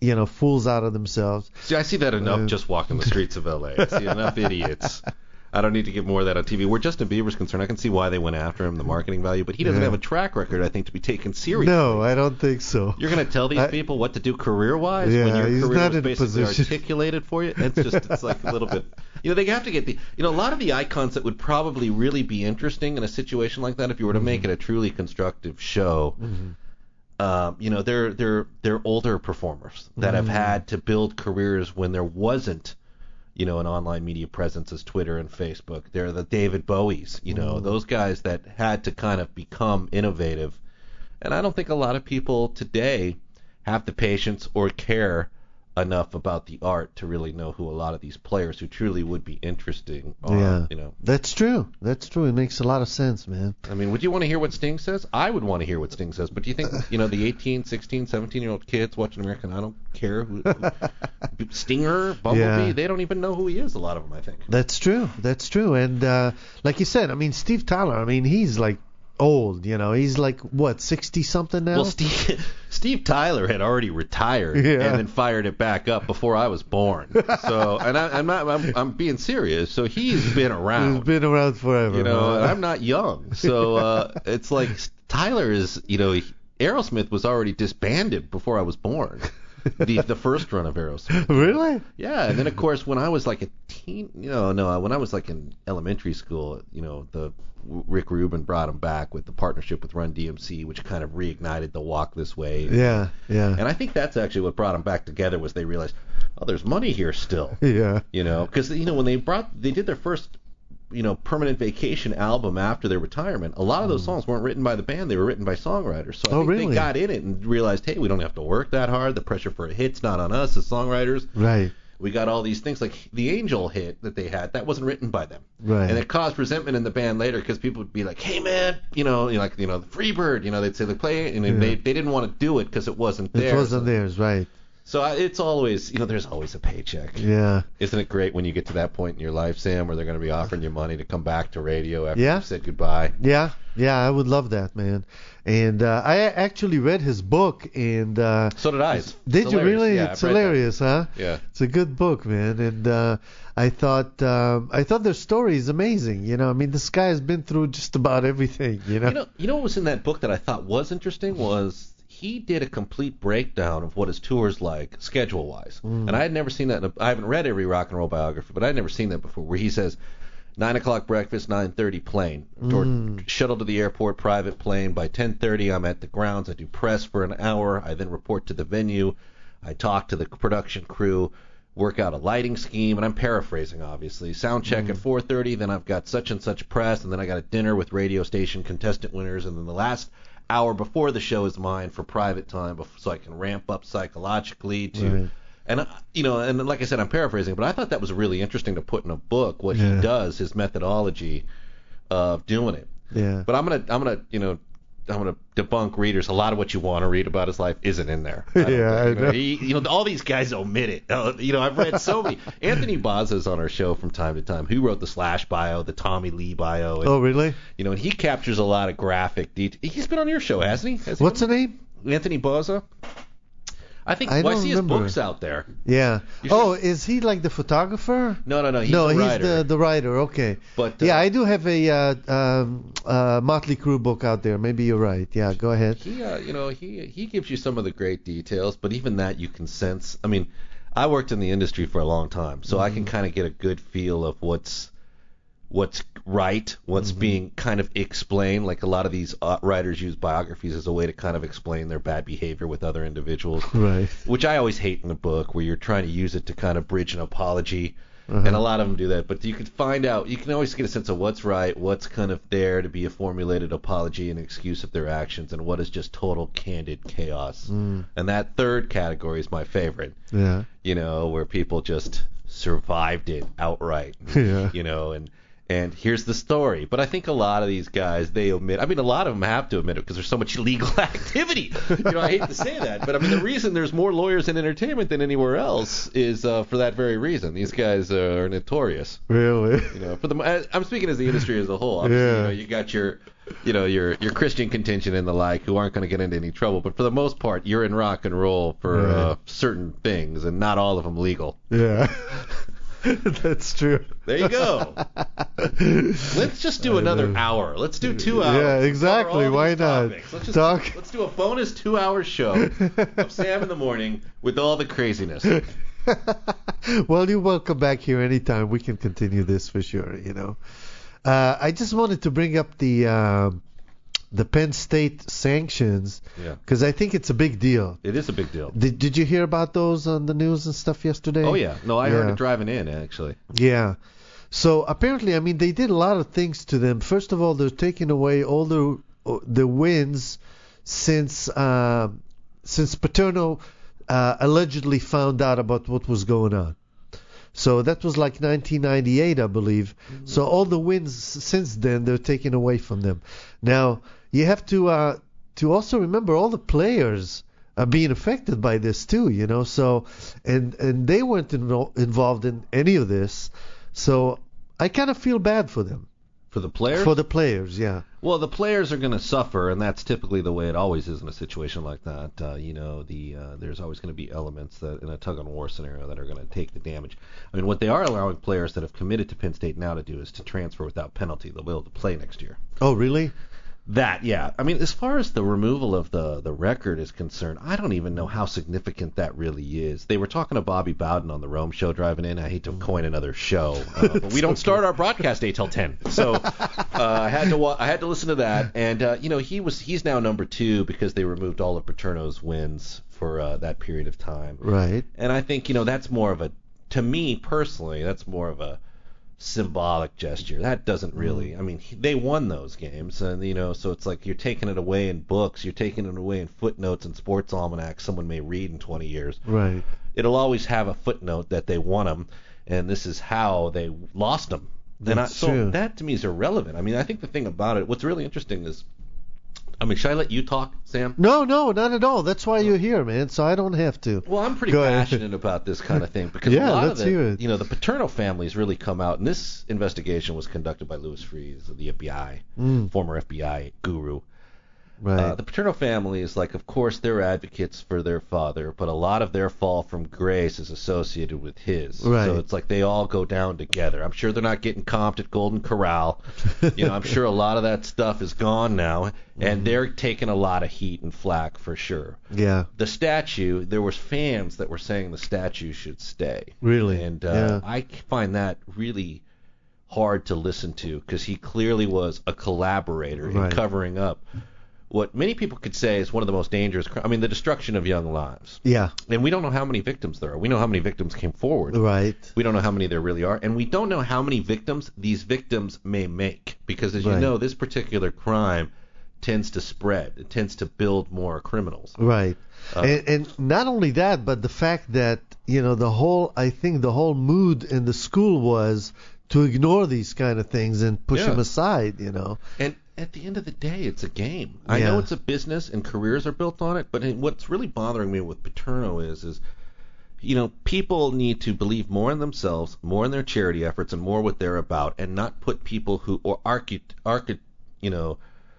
you know, fools out of themselves. See, I see that enough uh, just walking the streets of L A. I see enough idiots. I don't need to get more of that on T V. Where Justin Bieber's concerned, I can see why they went after him, the marketing value, but he doesn't yeah. have a track record, I think, to be taken seriously. No, I don't think so. You're going to tell these I, people what to do career-wise yeah, when your he's career not was in basically position. articulated for you? It's just, it's like a little bit, you know, they have to get the, you know, a lot of the icons that would probably really be interesting in a situation like that, if you were to mm-hmm. make it a truly constructive show, mm-hmm. Um, you know, they're they're they're older performers that mm. have had to build careers when there wasn't, you know, an online media presence as Twitter and Facebook. They're the David Bowies, you know, mm. those guys that had to kind of become innovative. And I don't think a lot of people today have the patience or care enough about the art to really know who a lot of these players who truly would be interesting are, yeah. you know. That's true. That's true. It makes a lot of sense, man. I mean, would you want to hear what Sting says? I would want to hear what Sting says, but do you think, you know, the eighteen, sixteen, seventeen-year-old kids watching American Idol care who, who Stinger, Bumblebee, yeah. they don't even know who he is, a lot of them, I think. That's true. That's true. And uh, like you said, I mean, Steve Tyler, I mean, he's like old, you know, he's like what, sixty something now? Well, Steve Steve Tyler had already retired yeah. and then fired it back up before I was born. So, and I, I'm not, I'm, I'm being serious. So he's been around. He's been around forever. You know, man. and I'm not young. So uh, it's like Tyler is, you know, Aerosmith was already disbanded before I was born. The the first run of Aerosmith. Really? Yeah, and then of course when I was like a teen, you know, no, when I was like in elementary school, you know, the Rick Rubin brought him back with the partnership with Run D M C, which kind of reignited the Walk This Way. Yeah, yeah. And I think that's actually what brought them back together was they realized, oh, there's money here still. Yeah. You know, because you know when they brought, they did their first, you know, Permanent Vacation album after their retirement. A lot of those songs weren't written by the band; they were written by songwriters. So I oh, think really? they got in it and realized, hey, we don't have to work that hard. The pressure for a hit's not on us as songwriters. Right. We got all these things like the Angel hit that they had that wasn't written by them, right? And it caused resentment in the band later because people would be like, "Hey man, you know, you know like you know, the Freebird, you know, they'd say they play it, and yeah. they they didn't want to do it because it wasn't theirs. It wasn't so, theirs, right? So it's always, you know, there's always a paycheck. Yeah. Isn't it great when you get to that point in your life, Sam, where they're going to be offering you money to come back to radio after yeah. you've said goodbye? Yeah, yeah, I would love that, man. And uh, I actually read his book, and uh, so did I. It's did you really? Yeah, it's hilarious, huh? Yeah. It's a good book, man. And uh, I thought, um, I thought their story is amazing. You know, I mean, this guy has been through just about everything. You know. You know, you know what was in that book that I thought was interesting was. He did a complete breakdown of what his tour's like, schedule-wise. Mm. And I had never seen that. In a, I haven't read every rock and roll biography, but I had never seen that before, where he says, nine o'clock breakfast, nine thirty plane. Mm. Or shuttle to the airport, private plane. By ten thirty, I'm at the grounds. I do press for an hour. I then report to the venue. I talk to the production crew, work out a lighting scheme, and I'm paraphrasing, obviously. Sound check mm. at four thirty, then I've got such and such press, and then I got a dinner with radio station contestant winners, and then the last hour before the show is mine for private time, so I can ramp up psychologically to, right. and you know, and like I said, I'm paraphrasing, but I thought that was really interesting to put in a book what yeah. he does, his methodology of doing it. Yeah. But I'm gonna, I'm gonna, you know, I'm gonna debunk readers. A lot of what you want to read about his life isn't in there. I yeah, think, I you know. know. He, you know, all these guys omit it. Uh, you know, I've read so many. Anthony Bozza's on our show from time to time. Who wrote the Slash bio, the Tommy Lee bio? And, oh, really? You know, and he captures a lot of graphic detail. He's been on your show, hasn't he? Has he What's the name? Anthony Bozza. I think I well, I see remember. his books out there. Yeah. Oh, is he like the photographer? No, no, no. He's no, the he's writer. the the writer. Okay. But uh, yeah, I do have a uh, um, uh, Motley Crue book out there. Maybe you're right. Yeah, go ahead. He, uh, you know, he he gives you some of the great details, but even that you can sense. I mean, I worked in the industry for a long time, so mm-hmm. I can kind of get a good feel of what's what's right, what's mm-hmm. being kind of explained. Like a lot of these uh, writers use biographies as a way to kind of explain their bad behavior with other individuals, right? Which I always hate in a book, where you're trying to use it to kind of bridge an apology. Uh-huh. And a lot of them do that, but you can find out, you can always get a sense of what's right, what's kind of there to be a formulated apology and excuse of their actions, and what is just total candid chaos. Mm. And that third category is my favorite. Yeah. You know, where people just survived it outright. Yeah. You know, and And here's the story. But I think a lot of these guys, they omit. I mean, a lot of them have to omit it because there's so much illegal activity. You know, I hate to say that, but I mean, the reason there's more lawyers in entertainment than anywhere else is uh, for that very reason. These guys uh, are notorious. Really? You know, for the I'm speaking as the industry as a whole. Obviously, Yeah. you know, you got your, you know, your your Christian contingent and the like who aren't going to get into any trouble. But for the most part, you're in rock and roll for Yeah. uh, certain things, and not all of them legal. Yeah. That's true. There you go. Let's just do I another know. hour. Let's do two hours. Yeah, Let's exactly. cover all Why these not? topics. Let's just Talk. Let's do a bonus two-hour show of Sam in the morning with all the craziness. Well, you're welcome back here anytime. We can continue this for sure, you know. Uh, I just wanted to bring up the um, the Penn State sanctions Yeah. because I think it's a big deal. It is a big deal. Did Did you hear about those on the news and stuff yesterday? Oh yeah. No, I heard Yeah. it driving in actually. Yeah. So apparently, I mean, they did a lot of things to them. First of all, they're taking away all the the wins since uh, since Paterno uh, allegedly found out about what was going on. So that was like nineteen ninety-eight, I believe. Mm-hmm. So all the wins since then, they're taken away from them. Now you have to uh, to also remember all the players are being affected by this too, you know. So and and they weren't invo- involved in any of this. So I kind of feel bad for them. For the players? For the players, yeah. Well, the players are going to suffer, and that's typically the way it always is in a situation like that. Uh, you know, the uh, there's always going to be elements that in a tug-of-war scenario that are going to take the damage. I mean, what they are allowing players that have committed to Penn State now to do is to transfer without penalty. They'll be able to play next year. Oh, really? That, yeah. I mean, as far as the removal of the, the record is concerned, I don't even know how significant that really is. They were talking to Bobby Bowden on the Rome show driving in. I hate to coin another show, uh, but we don't start our broadcast eight till ten. So uh, I had to wa- I had to listen to that, and uh, you know, he was he's now number two because they removed all of Paterno's wins for uh, that period of time. Right. And I think, you know, that's more of a, to me personally, that's more of a symbolic gesture. That doesn't really, I mean, he, they won those games, and you know, so it's like you're taking it away in books, you're taking it away in footnotes and sports almanacs someone may read in twenty years. Right. It'll always have a footnote that they won them, and this is how they lost them. And I, That's so true. that to me is irrelevant. I mean, I think the thing about it, what's really interesting is, I mean, should I let you talk, Sam? No, no, not at all. That's why you're here, man. So I don't have to. Well, I'm pretty Go ahead. passionate about this kind of thing because Yeah, a lot let's of it, hear it. you know, the Paterno family's really come out, and this investigation was conducted by Louis Freeze, the F B I, Mm. former F B I guru. Right. Uh, the Paterno family is like, of course, they're advocates for their father, but a lot of their fall from grace is associated with his. Right. So it's like they all go down together. I'm sure they're not getting comped at Golden Corral. You know, I'm sure a lot of that stuff is gone now, and they're taking a lot of heat and flack for sure. Yeah. The statue, there was fans that were saying the statue should stay. Really? And uh, Yeah. I find that really hard to listen to because he clearly was a collaborator Right. in covering up what many people could say is one of the most dangerous cri- I mean, the destruction of young lives. Yeah. And we don't know how many victims there are. We know how many victims came forward. Right. We don't know how many there really are. And we don't know how many victims these victims may make. Because, as you Right. know, this particular crime tends to spread. It tends to build more criminals. Right. Uh, and, and not only that, but the fact that, you know, the whole, I think the whole mood in the school was to ignore these kind of things and push Yeah. them aside, you know. And at the end of the day, it's a game. I Yeah. know it's a business and careers are built on it, but what's really bothering me with Paterno is, is, you know, people need to believe more in themselves, more in their charity efforts, and more what they're about, and not put people who, or archi, archi, you know,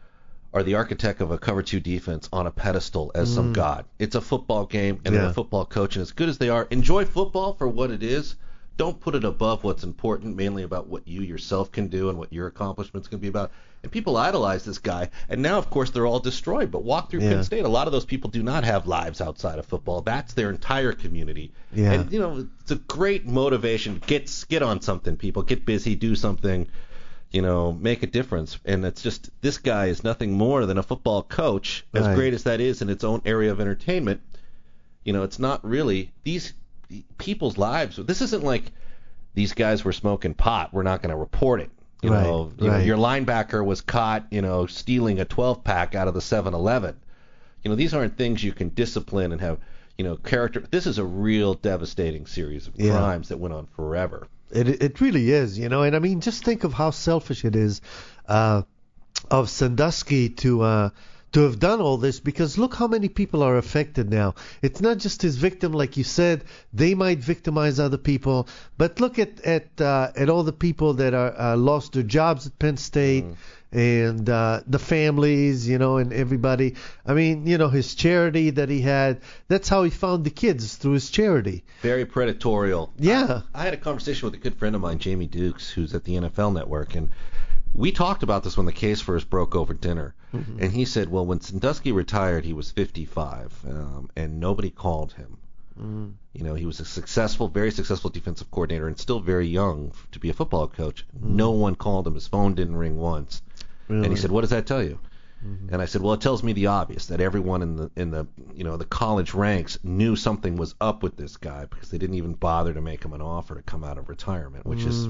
are the architect of a cover two defense on a pedestal as some god. It's a football game, and they're Yeah. a football coach, and as good as they are, enjoy football for what it is. Don't put it above what's important, mainly about what you yourself can do and what your accomplishments can be about. And people idolize this guy, and now, of course, they're all destroyed. But walk through Yeah. Penn State, a lot of those people do not have lives outside of football. That's their entire community. Yeah. And, you know, it's a great motivation. Get, get on something, people. Get busy, do something, you know, make a difference. And it's just, this guy is nothing more than a football coach, as Right. great as that is in its own area of entertainment. You know, it's not really, these people's lives, this isn't like these guys were smoking pot, we're not going to report it. You Right, know, you know, right. your linebacker was caught, you know, stealing a twelve pack out of the seven eleven. You know, these aren't things you can discipline and have, you know, character. This is a real devastating series of Yeah. crimes that went on forever. It it really is, you know. And I mean, just think of how selfish it is uh, of Sandusky to uh, to have done all this, because look how many people are affected now. It's not just his victim, like you said. They might victimize other people, but look at at uh, at all the people that are uh, lost their jobs at Penn State. Mm. And uh, the families, you know, and everybody. I mean, you know, his charity that he had, that's how he found the kids, through his charity. Very predatorial. Yeah. I, I had a conversation with a good friend of mine, Jamie Dukes, who's at the N F L Network, and we talked about this when the case first broke over dinner. Mm-hmm. And he said, well, when Sandusky retired, he was fifty-five, um, and nobody called him. Mm-hmm. You know, he was a successful, very successful defensive coordinator and still very young to be a football coach. Mm-hmm. No one called him. His phone didn't ring once. Really? And he said, what does that tell you? Mm-hmm. And I said, well, it tells me the obvious, that everyone in the in the you know the college ranks knew something was up with this guy, because they didn't even bother to make him an offer to come out of retirement, which mm. is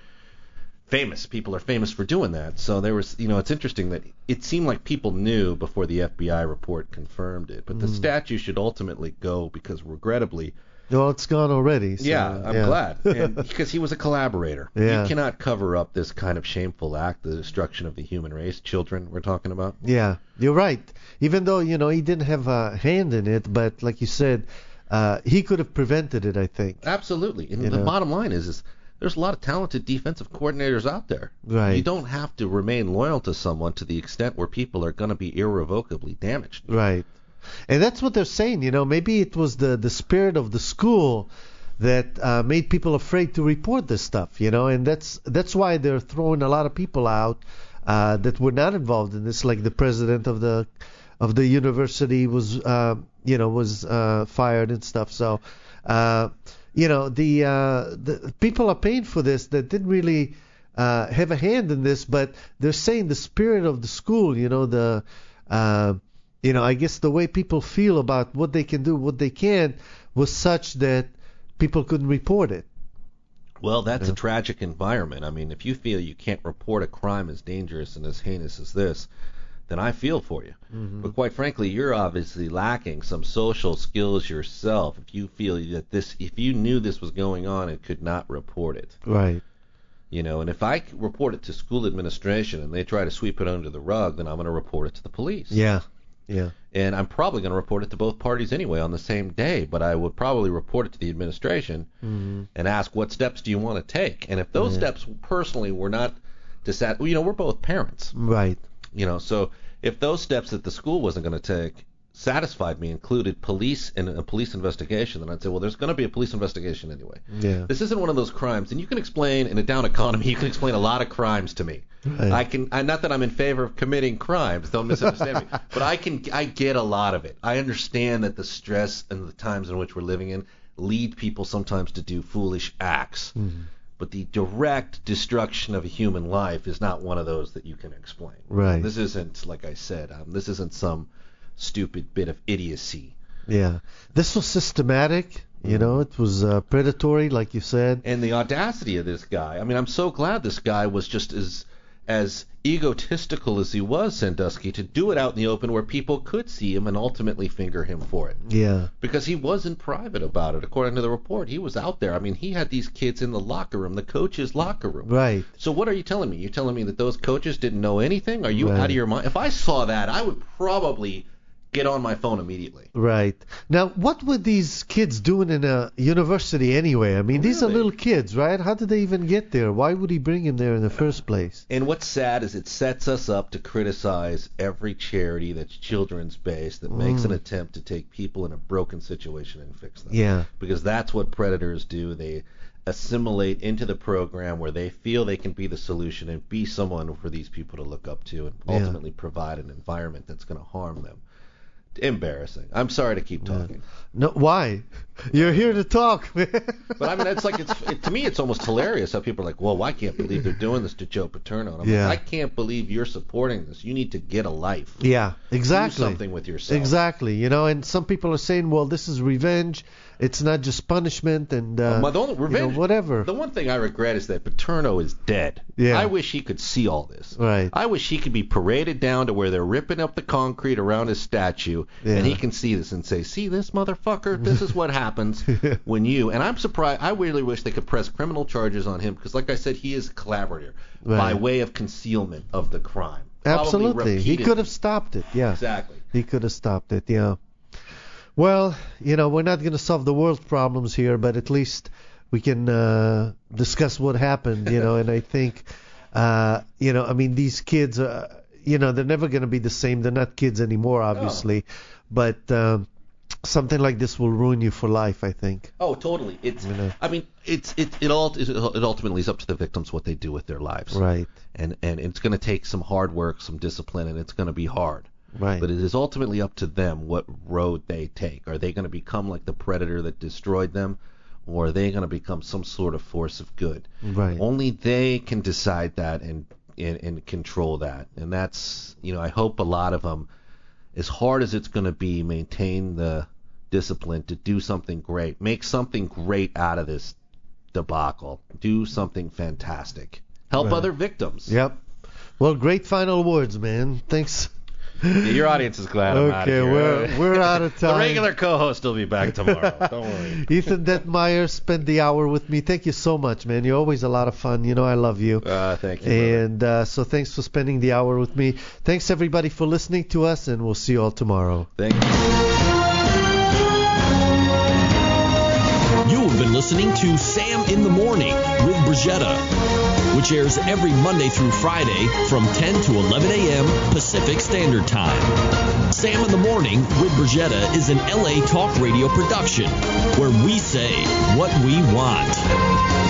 famous. People are famous for doing that. So there was, you know, it's interesting that it seemed like people knew before the F B I report confirmed it. But mm. the statue should ultimately go, because regrettably, well, it's gone already. So, yeah, I'm yeah. glad. And because he was a collaborator. Yeah. You cannot cover up this kind of shameful act, the destruction of the human race, children we're talking about. Yeah, you're right. Even though, you know, he didn't have a hand in it, but like you said, uh, he could have prevented it, I think. Absolutely. And you the know? bottom line is, is there's a lot of talented defensive coordinators out there. Right. You don't have to remain loyal to someone to the extent where people are going to be irrevocably damaged. Right. And that's what they're saying, you know. Maybe it was the, the spirit of the school that uh, made people afraid to report this stuff, you know. And that's that's why they're throwing a lot of people out uh, that were not involved in this, like the president of the of the university was, uh, you know, was uh, fired and stuff. So, uh, you know, the uh, the people are paying for this that didn't really uh, have a hand in this, but they're saying the spirit of the school, you know, the uh, You know, I guess the way people feel about what they can do, what they can't, was such that people couldn't report it. Well, that's yeah. a tragic environment. I mean, if you feel you can't report a crime as dangerous and as heinous as this, then I feel for you. Mm-hmm. But quite frankly, you're obviously lacking some social skills yourself if you feel that this, if you knew this was going on and could not report it. Right. You know, and if I report it to school administration and they try to sweep it under the rug, then I'm going to report it to the police. Yeah. Yeah. And I'm probably going to report it to both parties anyway on the same day, but I would probably report it to the administration mm-hmm. and ask, what steps do you want to take? And if those yeah. steps personally were not disat- you know, we're both parents. Right. You know, so if those steps that the school wasn't going to take satisfied me, included police and a police investigation, then I'd say, well, there's going to be a police investigation anyway. Yeah. This isn't one of those crimes, and you can explain in a down economy, you can explain a lot of crimes to me. Right. I can, I, not that I'm in favor of committing crimes, don't misunderstand me, but I can, I get a lot of it. I understand that the stress and the times in which we're living in lead people sometimes to do foolish acts. Mm-hmm. But the direct destruction of a human life is not one of those that you can explain. Right. This isn't, like I said, um, this isn't some stupid bit of idiocy. Yeah. This was systematic. You know, it was uh, predatory, like you said. And the audacity of this guy. I mean, I'm so glad this guy was just as as egotistical as he was, Sandusky, to do it out in the open where people could see him and ultimately finger him for it. Yeah. Because he wasn't private about it. According to the report, he was out there. I mean, he had these kids in the locker room, the coach's locker room. Right. So what are you telling me? You're telling me that those coaches didn't know anything? Are you right. out of your mind? If I saw that, I would probably get on my phone immediately. Right. Now, what were these kids doing in a university anyway? I mean, really? These are little kids, right? How did they even get there? Why would he bring him there in the first place? And what's sad is it sets us up to criticize every charity that's children's based that mm. makes an attempt to take people in a broken situation and fix them. Yeah. Because that's what predators do. They assimilate into the program where they feel they can be the solution and be someone for these people to look up to and ultimately yeah. provide an environment that's going to harm them. Embarrassing. I'm sorry to keep talking. No, why? You're here to talk, man. But I mean, it's like it's it, to me, it's almost hilarious how people are like, "Well, I can't believe they're doing this to Joe Paterno." And I'm yeah. like, I can't believe you're supporting this. You need to get a life. Yeah, exactly. Do something with yourself. Exactly. You know, and some people are saying, "Well, this is revenge." it's not just punishment and uh, Uh, the only- you know, revenge- whatever. The one thing I regret is that Paterno is dead. Yeah. I wish he could see all this. Right. I wish he could be paraded down to where they're ripping up the concrete around his statue, Yeah. and he can see this and say, "See this, motherfucker? This is what happens when you." And I'm surprised. I really wish they could press criminal charges on him because, like I said, he is a collaborator Right. by way of concealment of the crime. Probably Absolutely. He repeated- could have stopped it. Yeah. Exactly. He could have stopped it. Yeah. Well, you know, we're not going to solve the world's problems here, but at least we can uh, discuss what happened, you know, and I think, uh, you know, I mean, these kids, uh, you know, they're never going to be the same. They're not kids anymore, obviously, but um, something like this will ruin you for life, I think. Oh, totally. It's. You know. I mean, it's it it all it ultimately is up to the victims what they do with their lives. Right. And and it's going to take some hard work, some discipline, and it's going to be hard. Right. But it is ultimately up to them what road they take. Are they going to become like the predator that destroyed them, or are they going to become some sort of force of good? Right. Only they can decide that and, and and control that. And that's, you know, I hope a lot of them, as hard as it's going to be, maintain the discipline to do something great. Make something great out of this debacle. Do something fantastic. Help Right. other victims. Yep. Well, great final words, man. Thanks. Your audience is glad I'm out of Okay, here. we're we're out of time. The regular co-host will be back tomorrow. Don't worry. Ethan Detmeyer spent the hour with me. Thank you so much, man. You're always a lot of fun. You know I love you. Uh, thank you. brother. And uh, so thanks for spending the hour with me. Thanks everybody for listening to us, and we'll see you all tomorrow. Thank you. You have been listening to Sam in the Morning with Brigetta, which airs every Monday through Friday from ten to eleven a.m. Pacific Standard Time. Sam in the Morning with Brigetta is an L A Talk Radio production where we say what we want.